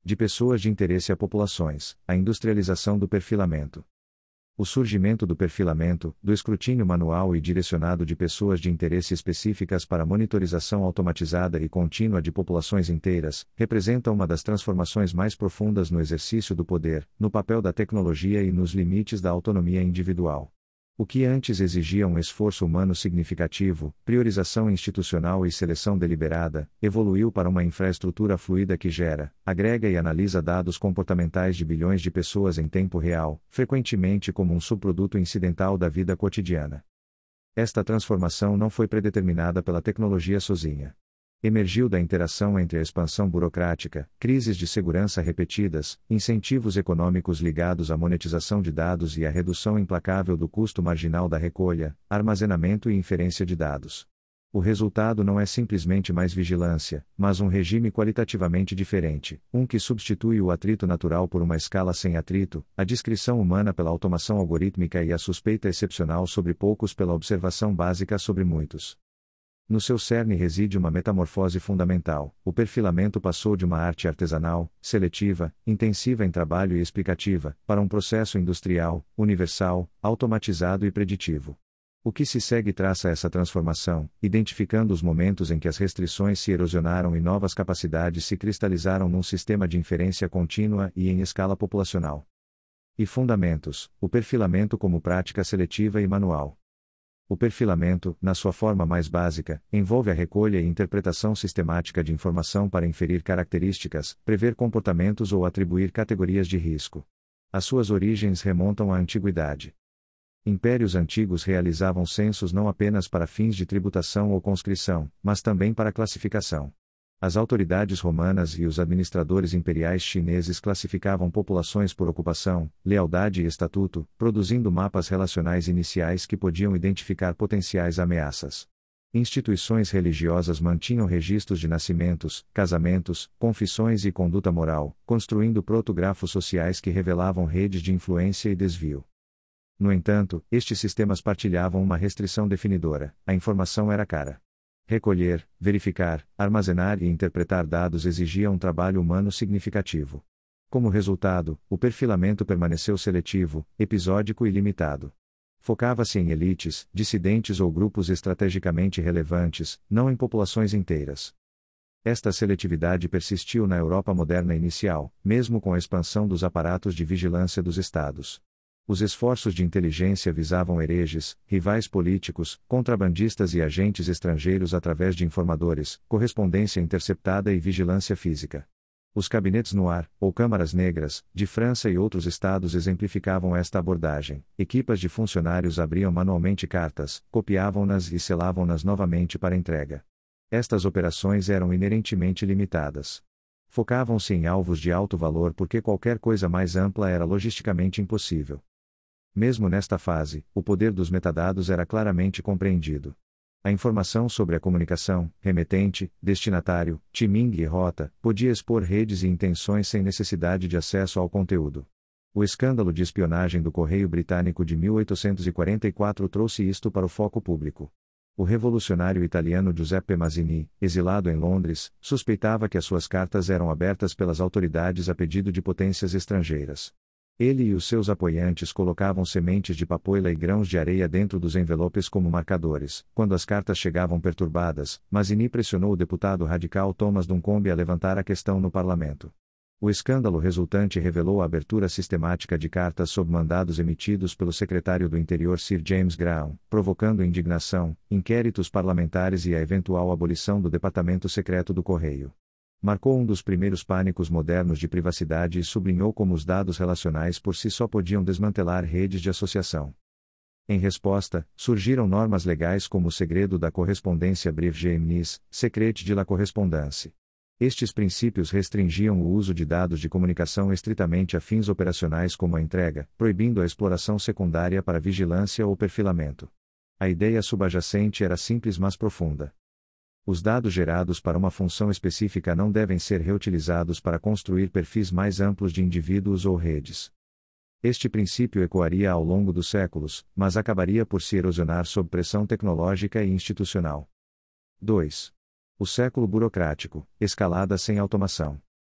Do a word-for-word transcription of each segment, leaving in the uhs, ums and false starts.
De pessoas de interesse a populações, a industrialização do perfilamento. O surgimento do perfilamento, do escrutínio manual e direcionado de pessoas de interesse específicas para a monitorização automatizada e contínua de populações inteiras, representa uma das transformações mais profundas no exercício do poder, no papel da tecnologia e nos limites da autonomia individual. O que antes exigia um esforço humano significativo, priorização institucional e seleção deliberada, evoluiu para uma infraestrutura fluida que gera, agrega e analisa dados comportamentais de bilhões de pessoas em tempo real, frequentemente como um subproduto incidental da vida cotidiana. Esta transformação não foi predeterminada pela tecnologia sozinha. Emergiu da interação entre a expansão burocrática, crises de segurança repetidas, incentivos econômicos ligados à monetização de dados e à redução implacável do custo marginal da recolha, armazenamento e inferência de dados. O resultado não é simplesmente mais vigilância, mas um regime qualitativamente diferente, um que substitui o atrito natural por uma escala sem atrito, a discrição humana pela automação algorítmica e a suspeita excepcional sobre poucos pela observação básica sobre muitos. No seu cerne reside uma metamorfose fundamental. O perfilamento passou de uma arte artesanal, seletiva, intensiva em trabalho e explicativa, para um processo industrial, universal, automatizado e preditivo. O que se segue traça essa transformação, identificando os momentos em que as restrições se erosionaram e novas capacidades se cristalizaram num sistema de inferência contínua e em escala populacional. E fundamentos: o perfilamento como prática seletiva e manual. O perfilamento, na sua forma mais básica, envolve a recolha e interpretação sistemática de informação para inferir características, prever comportamentos ou atribuir categorias de risco. As suas origens remontam à antiguidade. Impérios antigos realizavam censos não apenas para fins de tributação ou conscrição, mas também para classificação. As autoridades romanas e os administradores imperiais chineses classificavam populações por ocupação, lealdade e estatuto, produzindo mapas relacionais iniciais que podiam identificar potenciais ameaças. Instituições religiosas mantinham registros de nascimentos, casamentos, confissões e conduta moral, construindo protografos sociais que revelavam redes de influência e desvio. No entanto, estes sistemas partilhavam uma restrição definidora: a informação era cara. Recolher, verificar, armazenar e interpretar dados exigia um trabalho humano significativo. Como resultado, o perfilamento permaneceu seletivo, episódico e limitado. Focava-se em elites, dissidentes ou grupos estrategicamente relevantes, não em populações inteiras. Esta seletividade persistiu na Europa moderna inicial, mesmo com a expansão dos aparatos de vigilância dos estados. Os esforços de inteligência visavam hereges, rivais políticos, contrabandistas e agentes estrangeiros através de informadores, correspondência interceptada e vigilância física. Os gabinetes noir, ou câmaras negras, de França e outros estados exemplificavam esta abordagem. Equipas de funcionários abriam manualmente cartas, copiavam-nas e selavam-nas novamente para entrega. Estas operações eram inerentemente limitadas. Focavam-se em alvos de alto valor porque qualquer coisa mais ampla era logisticamente impossível. Mesmo nesta fase, o poder dos metadados era claramente compreendido. A informação sobre a comunicação, remetente, destinatário, timing e rota, podia expor redes e intenções sem necessidade de acesso ao conteúdo. O escândalo de espionagem do Correio Britânico de mil oitocentos e quarenta e quatro trouxe isto para o foco público. O revolucionário italiano Giuseppe Mazzini, exilado em Londres, suspeitava que as suas cartas eram abertas pelas autoridades a pedido de potências estrangeiras. Ele e os seus apoiantes colocavam sementes de papoila e grãos de areia dentro dos envelopes como marcadores. Quando as cartas chegavam perturbadas, Mazzini pressionou o deputado radical Thomas Duncombe a levantar a questão no parlamento. O escândalo resultante revelou a abertura sistemática de cartas sob mandados emitidos pelo secretário do Interior Sir James Graham, provocando indignação, inquéritos parlamentares e a eventual abolição do Departamento Secreto do Correio. Marcou um dos primeiros pânicos modernos de privacidade e sublinhou como os dados relacionais por si só podiam desmantelar redes de associação. Em resposta, surgiram normas legais como o segredo da correspondência Brief Gemnis, Secret de la Correspondance. Estes princípios restringiam o uso de dados de comunicação estritamente a fins operacionais como a entrega, proibindo a exploração secundária para vigilância ou perfilamento. A ideia subjacente era simples mas profunda. Os dados gerados para uma função específica não devem ser reutilizados para construir perfis mais amplos de indivíduos ou redes. Este princípio ecoaria ao longo dos séculos, mas acabaria por se erosionar sob pressão tecnológica e institucional. dois. O século burocrático, escalada sem automação.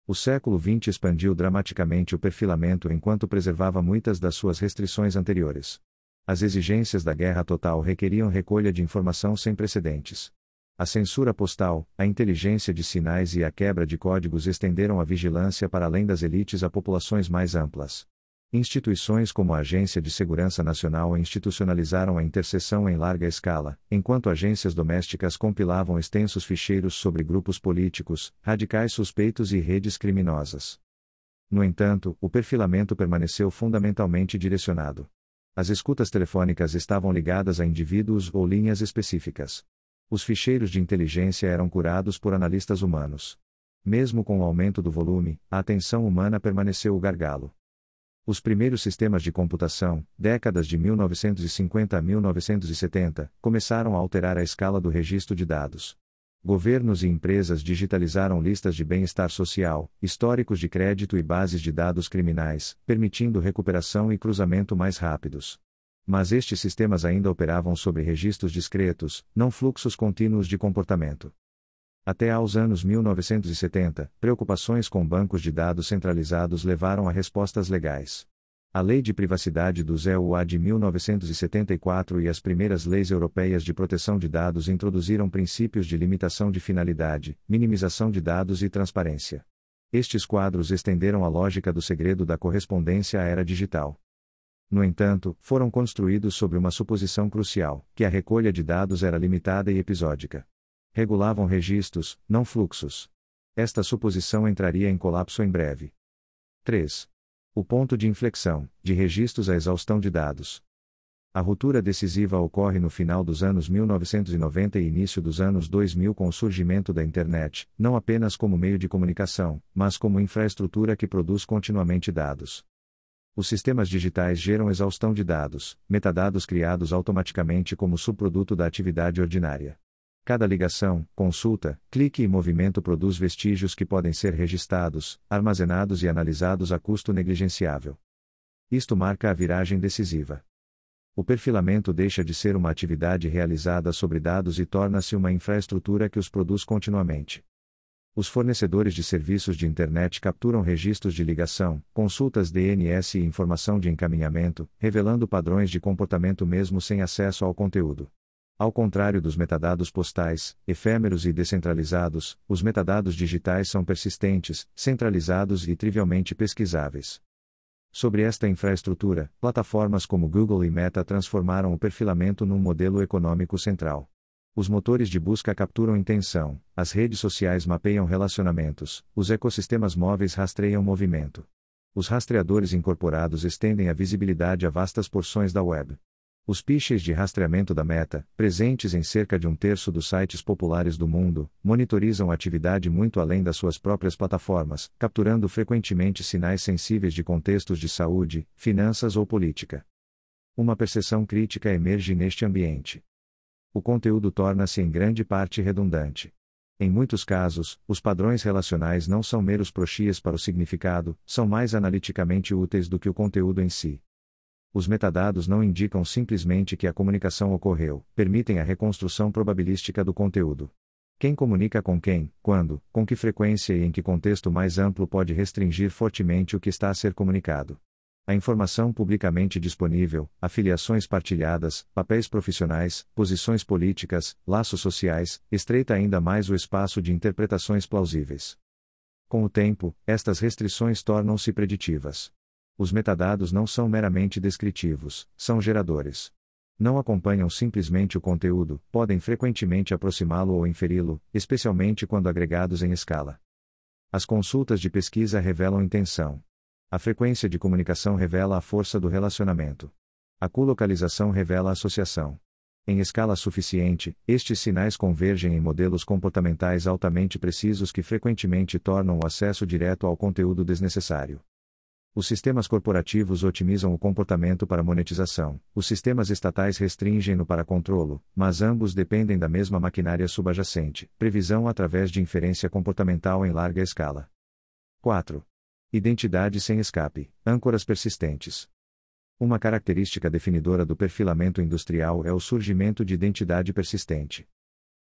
O século vinte expandiu dramaticamente o perfilamento enquanto preservava muitas das suas restrições anteriores. As exigências da guerra total requeriam recolha de informação sem precedentes. A censura postal, a inteligência de sinais e a quebra de códigos estenderam a vigilância para além das elites a populações mais amplas. Instituições como a Agência de Segurança Nacional institucionalizaram a interseção em larga escala, enquanto agências domésticas compilavam extensos ficheiros sobre grupos políticos, radicais suspeitos e redes criminosas. No entanto, o perfilamento permaneceu fundamentalmente direcionado. As escutas telefônicas estavam ligadas a indivíduos ou linhas específicas. Os ficheiros de inteligência eram curados por analistas humanos. Mesmo com o aumento do volume, a atenção humana permaneceu o gargalo. Os primeiros sistemas de computação, décadas de mil novecentos e cinquenta a mil novecentos e setenta, começaram a alterar a escala do registro de dados. Governos e empresas digitalizaram listas de bem-estar social, históricos de crédito e bases de dados criminais, permitindo recuperação e cruzamento mais rápidos. Mas estes sistemas ainda operavam sobre registros discretos, não fluxos contínuos de comportamento. Até aos anos mil novecentos e setenta, preocupações com bancos de dados centralizados levaram a respostas legais. A Lei de Privacidade do E U A de mil novecentos e setenta e quatro e as primeiras leis europeias de proteção de dados introduziram princípios de limitação de finalidade, minimização de dados e transparência. Estes quadros estenderam a lógica do segredo da correspondência à era digital. No entanto, foram construídos sobre uma suposição crucial, que a recolha de dados era limitada e episódica. Regulavam registros, não fluxos. Esta suposição entraria em colapso em breve. três. O ponto de inflexão, de registros à exaustão de dados. A ruptura decisiva ocorre no final dos anos mil novecentos e noventa e início dos anos dois mil com o surgimento da Internet, não apenas como meio de comunicação, mas como infraestrutura que produz continuamente dados. Os sistemas digitais geram exaustão de dados, metadados criados automaticamente como subproduto da atividade ordinária. Cada ligação, consulta, clique e movimento produz vestígios que podem ser registrados, armazenados e analisados a custo negligenciável. Isto marca a viragem decisiva. O perfilamento deixa de ser uma atividade realizada sobre dados e torna-se uma infraestrutura que os produz continuamente. Os fornecedores de serviços de Internet capturam registros de ligação, consultas D N S e informação de encaminhamento, revelando padrões de comportamento mesmo sem acesso ao conteúdo. Ao contrário dos metadados postais, efêmeros e descentralizados, os metadados digitais são persistentes, centralizados e trivialmente pesquisáveis. Sobre esta infraestrutura, plataformas como Google e Meta transformaram o perfilamento num modelo econômico central. Os motores de busca capturam intenção, as redes sociais mapeiam relacionamentos, os ecossistemas móveis rastreiam movimento. Os rastreadores incorporados estendem a visibilidade a vastas porções da web. Os piches de rastreamento da Meta, presentes em cerca de um terço dos sites populares do mundo, monitorizam a atividade muito além das suas próprias plataformas, capturando frequentemente sinais sensíveis de contextos de saúde, finanças ou política. Uma percepção crítica emerge neste ambiente. O conteúdo torna-se em grande parte redundante. Em muitos casos, os padrões relacionais não são meros proxias para o significado, são mais analiticamente úteis do que o conteúdo em si. Os metadados não indicam simplesmente que a comunicação ocorreu, permitem a reconstrução probabilística do conteúdo. Quem comunica com quem, quando, com que frequência e em que contexto mais amplo pode restringir fortemente o que está a ser comunicado. A informação publicamente disponível, afiliações partilhadas, papéis profissionais, posições políticas, laços sociais, estreita ainda mais o espaço de interpretações plausíveis. Com o tempo, estas restrições tornam-se preditivas. Os metadados não são meramente descritivos, são geradores. Não acompanham simplesmente o conteúdo, podem frequentemente aproximá-lo ou inferi-lo, especialmente quando agregados em escala. As consultas de pesquisa revelam intenção. A frequência de comunicação revela a força do relacionamento. A colocalização revela a associação. Em escala suficiente, estes sinais convergem em modelos comportamentais altamente precisos que frequentemente tornam o acesso direto ao conteúdo desnecessário. Os sistemas corporativos otimizam o comportamento para monetização, os sistemas estatais restringem-no para controlo, mas ambos dependem da mesma maquinária subjacente, previsão através de inferência comportamental em larga escala. quatro. Identidade sem escape, âncoras persistentes. Uma característica definidora do perfilamento industrial é o surgimento de identidade persistente.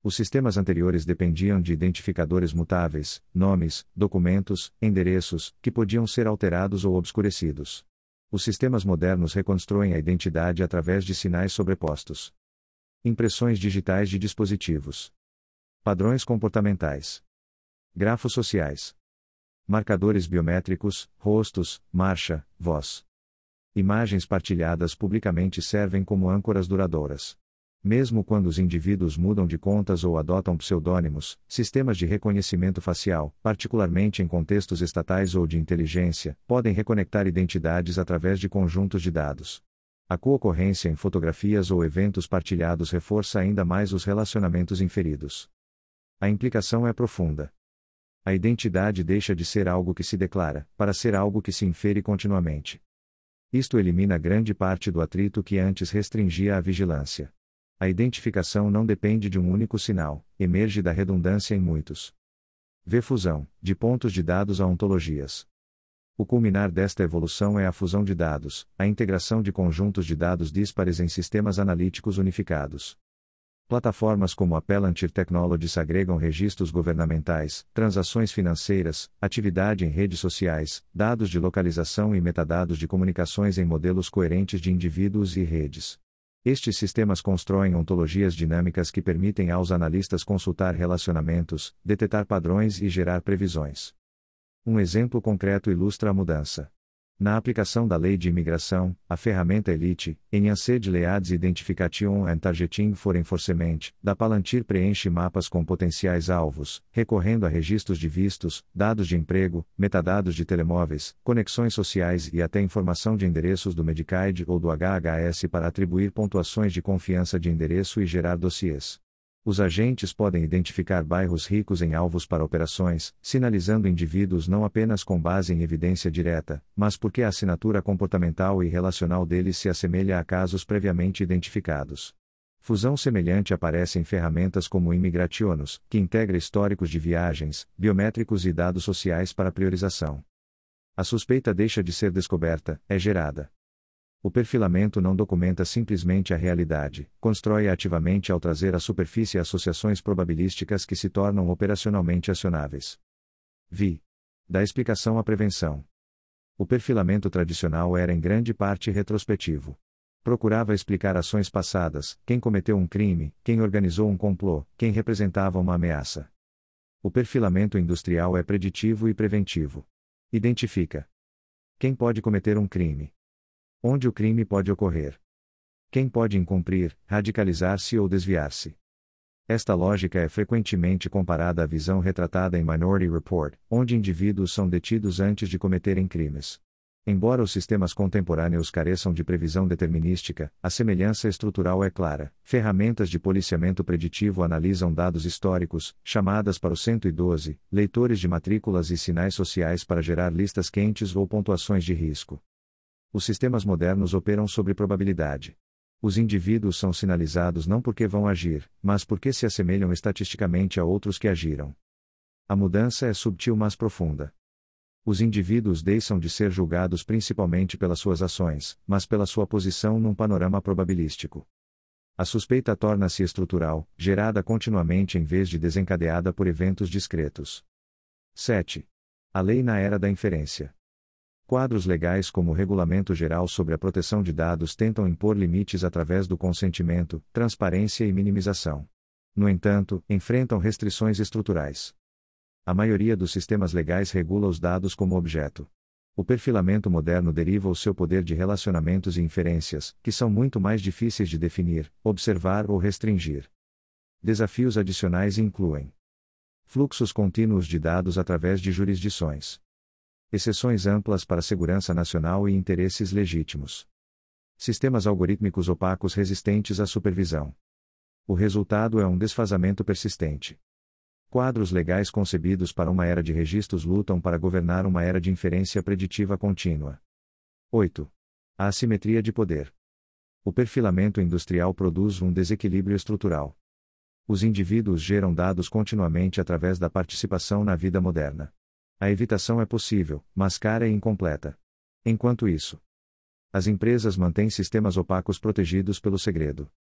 Os sistemas anteriores dependiam de identificadores mutáveis, nomes, documentos, endereços, que podiam ser alterados ou obscurecidos. Os sistemas modernos reconstruem a identidade através de sinais sobrepostos. Impressões digitais de dispositivos. Padrões comportamentais. Grafos sociais. Marcadores biométricos, rostos, marcha, voz. Imagens partilhadas publicamente servem como âncoras duradouras. Mesmo quando os indivíduos mudam de contas ou adotam pseudônimos, sistemas de reconhecimento facial, particularmente em contextos estatais ou de inteligência, podem reconectar identidades através de conjuntos de dados. A coocorrência em fotografias ou eventos partilhados reforça ainda mais os relacionamentos inferidos. A implicação é profunda. A identidade deixa de ser algo que se declara, para ser algo que se infere continuamente. Isto elimina grande parte do atrito que antes restringia a vigilância. A identificação não depende de um único sinal, emerge da redundância em muitos. V fusão, de pontos de dados a ontologias. O culminar desta evolução é a fusão de dados, a integração de conjuntos de dados díspares em sistemas analíticos unificados. Plataformas como a Palantir Technologies agregam registros governamentais, transações financeiras, atividade em redes sociais, dados de localização e metadados de comunicações em modelos coerentes de indivíduos e redes. Estes sistemas constroem ontologias dinâmicas que permitem aos analistas consultar relacionamentos, detectar padrões e gerar previsões. Um exemplo concreto ilustra a mudança. Na aplicação da Lei de Imigração, a ferramenta Elite, Enhanced Leads Identification and Targeting for Enforcement, da Palantir preenche mapas com potenciais alvos, recorrendo a registros de vistos, dados de emprego, metadados de telemóveis, conexões sociais e até informação de endereços do Medicaid ou do H H S para atribuir pontuações de confiança de endereço e gerar dossiês. Os agentes podem identificar bairros ricos em alvos para operações, sinalizando indivíduos não apenas com base em evidência direta, mas porque a assinatura comportamental e relacional deles se assemelha a casos previamente identificados. Fusão semelhante aparece em ferramentas como Imigrationos, que integra históricos de viagens, biométricos e dados sociais para priorização. A suspeita deixa de ser descoberta, é gerada. O perfilamento não documenta simplesmente a realidade, constrói-a ativamente ao trazer à superfície associações probabilísticas que se tornam operacionalmente acionáveis. V. Da explicação à prevenção. O perfilamento tradicional era em grande parte retrospectivo. Procurava explicar ações passadas, quem cometeu um crime, quem organizou um complô, quem representava uma ameaça. O perfilamento industrial é preditivo e preventivo. Identifica quem pode cometer um crime. Onde o crime pode ocorrer. Quem pode incumprir, radicalizar-se ou desviar-se. Esta lógica é frequentemente comparada à visão retratada em Minority Report, onde indivíduos são detidos antes de cometerem crimes. Embora os sistemas contemporâneos careçam de previsão determinística, a semelhança estrutural é clara. Ferramentas de policiamento preditivo analisam dados históricos, chamadas para o cento e doze, leitores de matrículas e sinais sociais para gerar listas quentes ou pontuações de risco. Os sistemas modernos operam sobre probabilidade. Os indivíduos são sinalizados não porque vão agir, mas porque se assemelham estatisticamente a outros que agiram. A mudança é subtil mas profunda. Os indivíduos deixam de ser julgados principalmente pelas suas ações, mas pela sua posição num panorama probabilístico. A suspeita torna-se estrutural, gerada continuamente em vez de desencadeada por eventos discretos. sete. A lei na era da inferência. Quadros legais como o Regulamento Geral sobre a Proteção de Dados tentam impor limites através do consentimento, transparência e minimização. No entanto, enfrentam restrições estruturais. A maioria dos sistemas legais regula os dados como objeto. O perfilamento moderno deriva o seu poder de relacionamentos e inferências, que são muito mais difíceis de definir, observar ou restringir. Desafios adicionais incluem fluxos contínuos de dados através de jurisdições. Exceções amplas para segurança nacional e interesses legítimos. Sistemas algorítmicos opacos resistentes à supervisão. O resultado é um desfasamento persistente. Quadros legais concebidos para uma era de registros lutam para governar uma era de inferência preditiva contínua. oito. A assimetria de poder. O perfilamento industrial produz um desequilíbrio estrutural. Os indivíduos geram dados continuamente através da participação na vida moderna. A evitação é possível, mas cara e incompleta. Enquanto isso, as empresas mantêm sistemas opacos protegidos pelo segredo.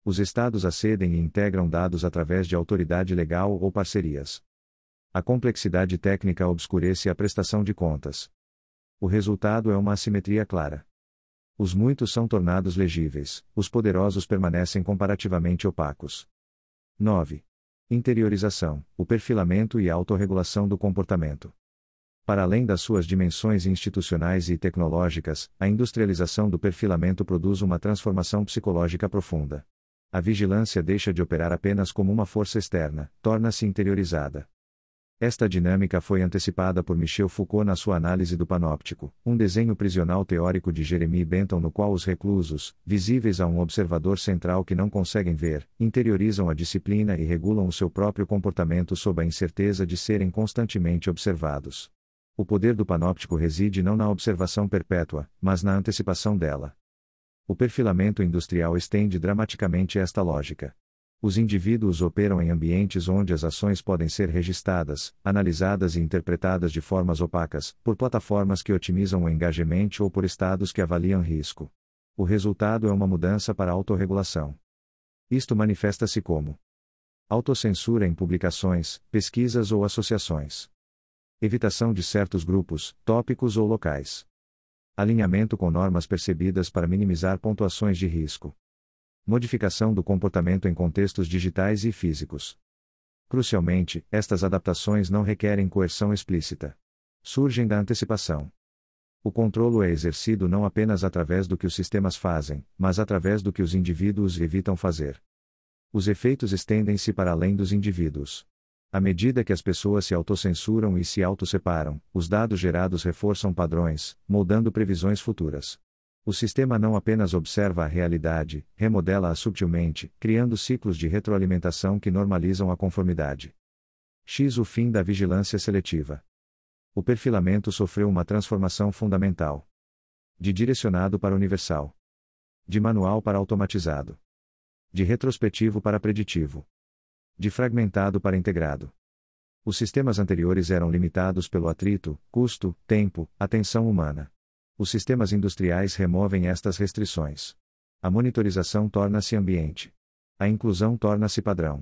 Os Estados acedem e integram dados através de autoridade legal ou parcerias. A complexidade técnica obscurece a prestação de contas. O resultado é uma assimetria clara. Os muitos são tornados legíveis, os poderosos permanecem comparativamente opacos. nove. Interiorização, o perfilamento e a autorregulação do comportamento. Para além das suas dimensões institucionais e tecnológicas, a industrialização do perfilamento produz uma transformação psicológica profunda. A vigilância deixa de operar apenas como uma força externa, torna-se interiorizada. Esta dinâmica foi antecipada por Michel Foucault na sua análise do panóptico, um desenho prisional teórico de Jeremy Bentham no qual os reclusos, visíveis a um observador central que não conseguem ver, interiorizam a disciplina e regulam o seu próprio comportamento sob a incerteza de serem constantemente observados. O poder do panóptico reside não na observação perpétua, mas na antecipação dela. O perfilamento industrial estende dramaticamente esta lógica. Os indivíduos operam em ambientes onde as ações podem ser registradas, analisadas e interpretadas de formas opacas, por plataformas que otimizam o engagement ou por estados que avaliam risco. O resultado é uma mudança para a autorregulação. Isto manifesta-se como autocensura em publicações, pesquisas ou associações. Evitação de certos grupos, tópicos ou locais. Alinhamento com normas percebidas para minimizar pontuações de risco. Modificação do comportamento em contextos digitais e físicos. Crucialmente, estas adaptações não requerem coerção explícita. Surgem da antecipação. O controlo é exercido não apenas através do que os sistemas fazem, mas através do que os indivíduos evitam fazer. Os efeitos estendem-se para além dos indivíduos. À medida que as pessoas se autocensuram e se autosseparam, os dados gerados reforçam padrões, moldando previsões futuras. O sistema não apenas observa a realidade, remodela-a subtilmente, criando ciclos de retroalimentação que normalizam a conformidade. X O fim da vigilância seletiva. O perfilamento sofreu uma transformação fundamental. De direcionado para universal. De manual para automatizado. De retrospectivo para preditivo. De fragmentado para integrado. Os sistemas anteriores eram limitados pelo atrito, custo, tempo, atenção humana. Os sistemas industriais removem estas restrições. A monitorização torna-se ambiente. A inclusão torna-se padrão.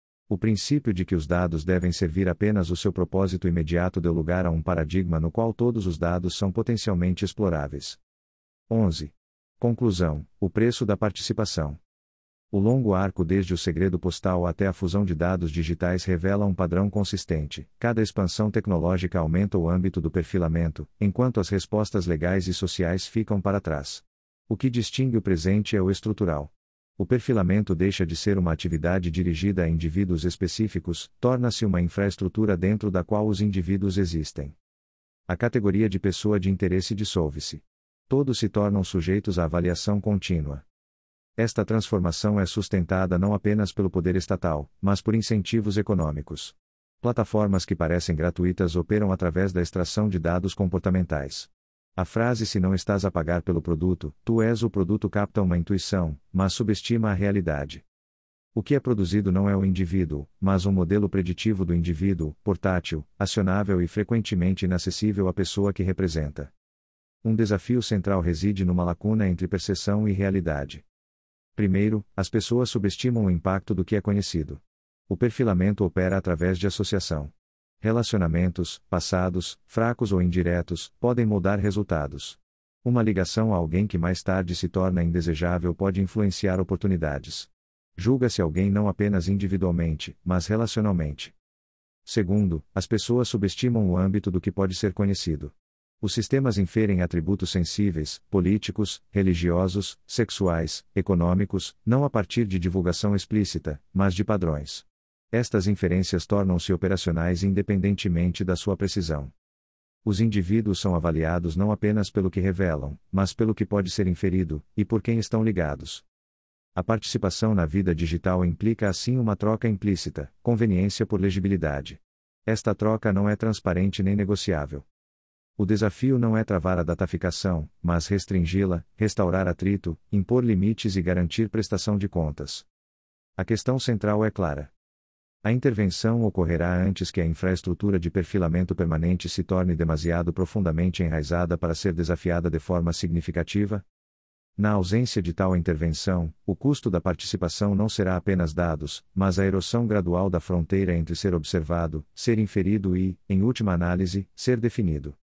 O princípio de que os dados devem servir apenas o seu propósito imediato deu lugar a um paradigma no qual todos os dados são potencialmente exploráveis. onze. Conclusão: o preço da participação. O longo arco desde o segredo postal até a fusão de dados digitais revela um padrão consistente. Cada expansão tecnológica aumenta o âmbito do perfilamento, enquanto as respostas legais e sociais ficam para trás. O que distingue o presente é o estrutural. O perfilamento deixa de ser uma atividade dirigida a indivíduos específicos, torna-se uma infraestrutura dentro da qual os indivíduos existem. A categoria de pessoa de interesse dissolve-se. Todos se tornam sujeitos à avaliação contínua. Esta transformação é sustentada não apenas pelo poder estatal, mas por incentivos econômicos. Plataformas que parecem gratuitas operam através da extração de dados comportamentais. A frase "se não estás a pagar pelo produto, tu és o produto" capta uma intuição, mas subestima a realidade. O que é produzido não é o indivíduo, mas um modelo preditivo do indivíduo, portátil, acionável e frequentemente inacessível à pessoa que representa. Um desafio central reside numa lacuna entre percepção e realidade. Primeiro, as pessoas subestimam o impacto do que é conhecido. O perfilamento opera através de associação. Relacionamentos, passados, fracos ou indiretos, podem moldar resultados. Uma ligação a alguém que mais tarde se torna indesejável pode influenciar oportunidades. Julga-se alguém não apenas individualmente, mas relacionalmente. Segundo, as pessoas subestimam o âmbito do que pode ser conhecido. Os sistemas inferem atributos sensíveis, políticos, religiosos, sexuais, econômicos, não a partir de divulgação explícita, mas de padrões. Estas inferências tornam-se operacionais independentemente da sua precisão. Os indivíduos são avaliados não apenas pelo que revelam, mas pelo que pode ser inferido, e por quem estão ligados. A participação na vida digital implica assim uma troca implícita, conveniência por legibilidade. Esta troca não é transparente nem negociável. O desafio não é travar a dataficação, mas restringi-la, restaurar atrito, impor limites e garantir prestação de contas. A questão central é clara. A intervenção ocorrerá antes que a infraestrutura de perfilamento permanente se torne demasiado profundamente enraizada para ser desafiada de forma significativa? Na ausência de tal intervenção, o custo da participação não será apenas dados, mas a erosão gradual da fronteira entre ser observado, ser inferido e, em última análise, ser definido.